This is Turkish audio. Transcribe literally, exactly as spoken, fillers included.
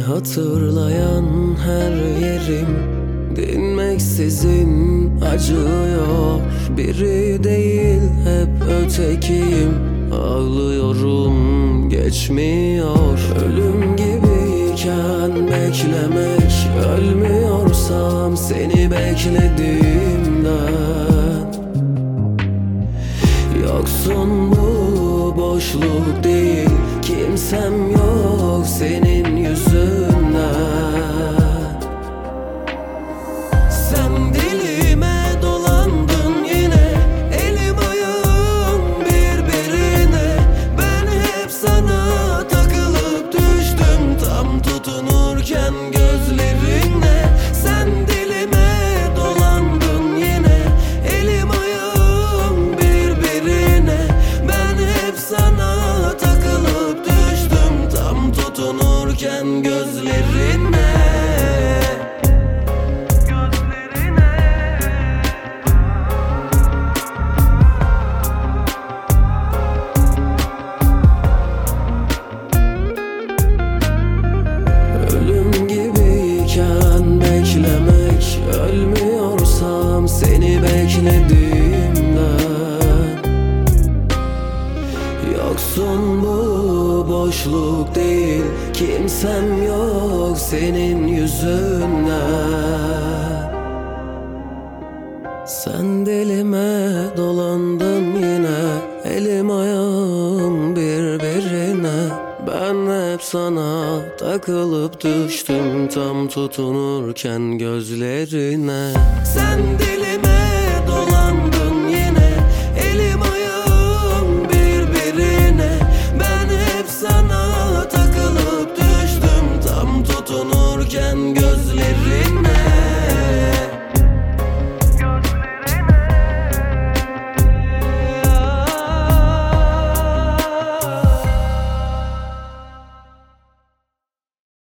hatırlayan her yerim dinmeksizin acıyor. Biri değil hep ötekiyim, ağlıyorum geçmiyor. Ölüm gibiyken beklemek, ölmüyorsam seni beklediğimden. Yoksun bu boşluk değil, kimsem yok senin yüzünden. Sen dilime dolandın yine, elim ayağım birbirine. Ben hep sana takılıp düştüm, tam tutunurken gözlerine. Sen dilime dolandın yine, elim ayağım birbirine. Ben hep sana takılıp düştüm, tam tutunurken gözlerine. Beklemek, ölmüyorsam seni beklediğimden. Yoksun bu boşluk değil, kimsem yok senin yüzünden. Sen dilime dolandın yine, elim ayağım birbirine. Ben hep sana takılıp düştüm, tam tutunurken gözlerine. Sen dilime